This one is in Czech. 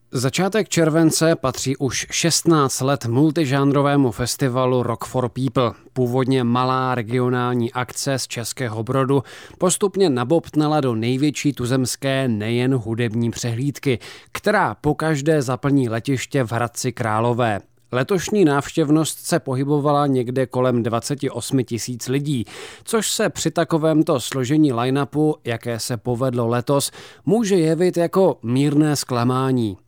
Začátek července patří už 16 let multižánrovému festivalu Rock for People. Původně malá regionální akce z Českého Brodu postupně nabobtnala do největší tuzemské nejen hudební přehlídky, která pokaždé zaplní letiště v Hradci Králové. Letošní návštěvnost se pohybovala někde kolem 28 000 lidí, což se při takovémto složení line-upu, jaké se povedlo letos, může jevit jako mírné zklamání.